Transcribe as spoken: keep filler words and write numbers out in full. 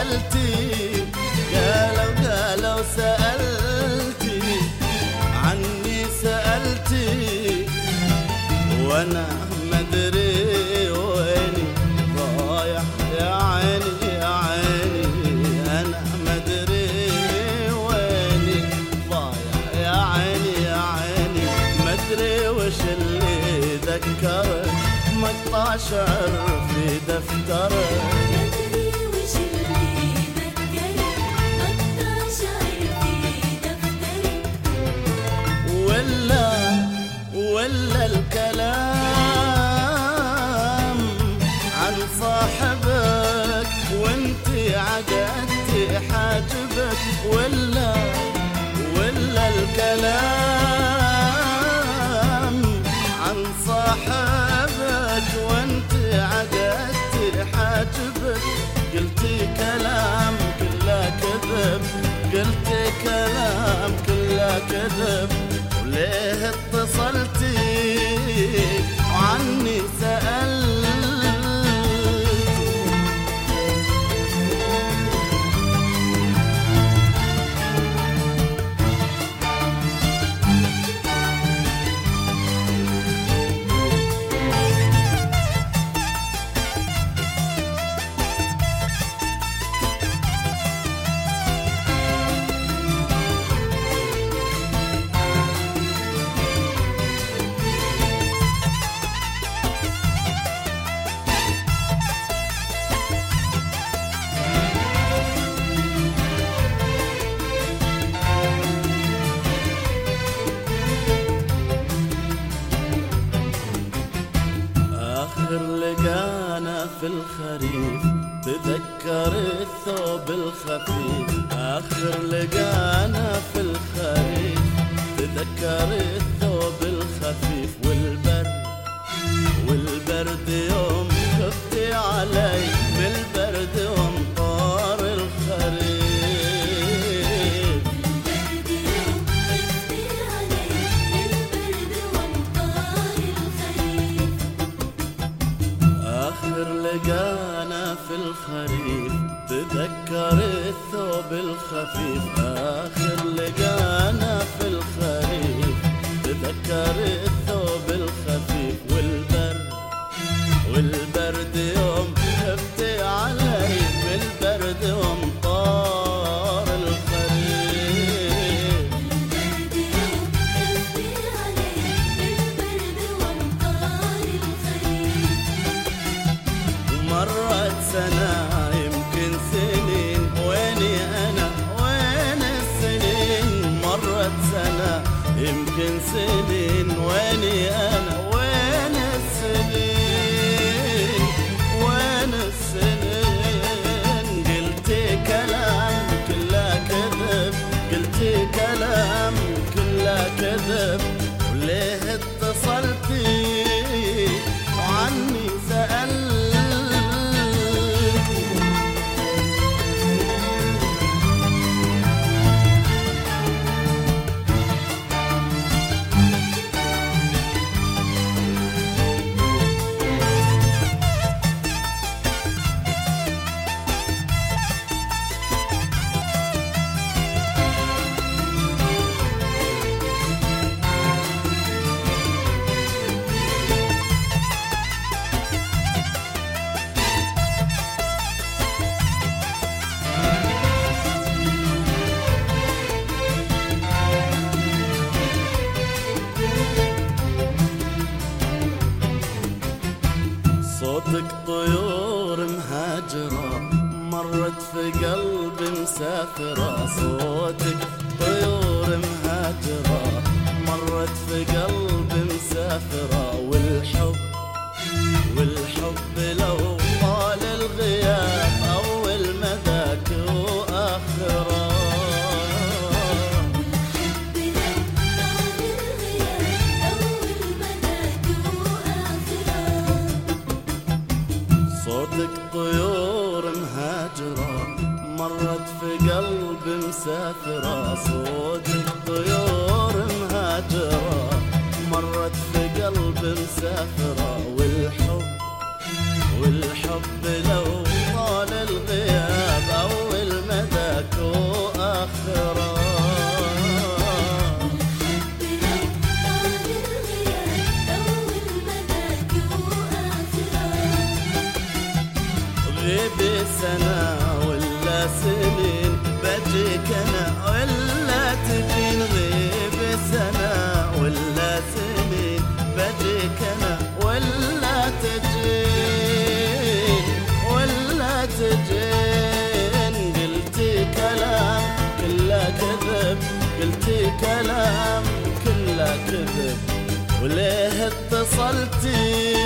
سألتي قالوا قالوا سألتي عني سألتي وانا مدري ويني ضايع يا عيني يا عيني انا مدري ويني ضايع يا عيني يا عيني مدري وش اللي ذكرك مقطع شعر في دفترك ولا ولا الكلام عن صاحبك وانتي عقدتي حاجبك ولا ولا الكلام عن صاحبك وانتي عقدتي حاجبك قلتي كلام كله كذب قلتي كلام كله كذب ليه اتصلتي وعني سألتي آخر لقانا في الخريف تذكر الثوب الخفيف آخر لقانا في الخريف تذكر الثوب الخفيف والبرد والبرد يوم خفتي علي من البرد وامطار الخريف آخر لقانا في الخريف تذكر الثوب الخفيف آخر لقانا في الخريف تذكر الثوب الخفيف والبرد والبرد يوم خفتي علي بالبرد وامطار الخريف مرت سنة يمكن سنين ويني أنا وين السنين مرت سنة يمكن سنين ويني أنا وين السنين وين السنين قلتي كلام كله كذب قلتي كلام كله كذب وليه اتصلتي وعني سألتي صوتك طيور مهاجرة مرت في قلبي مسافرة صوتك طيور مهاجرة مرت في قلبي مسافرة والحب والحب لو طال الغياب أول مذاك وآخره صوتك طيور مهاجرة مرت في قلبي مسافرة صوتك طيور مهاجرة مرت في قلبي مسافرة والحب والحب لو طال الغياب أو غيبي سنة ولا سنين بجيك أنا ولا تجين، غيبي سنة ولا سنين بجيك أنا ولا تجين ولا تجين. قلتي كلام كله كذب، قلتي كلام كله كذب، وليه اتصلتي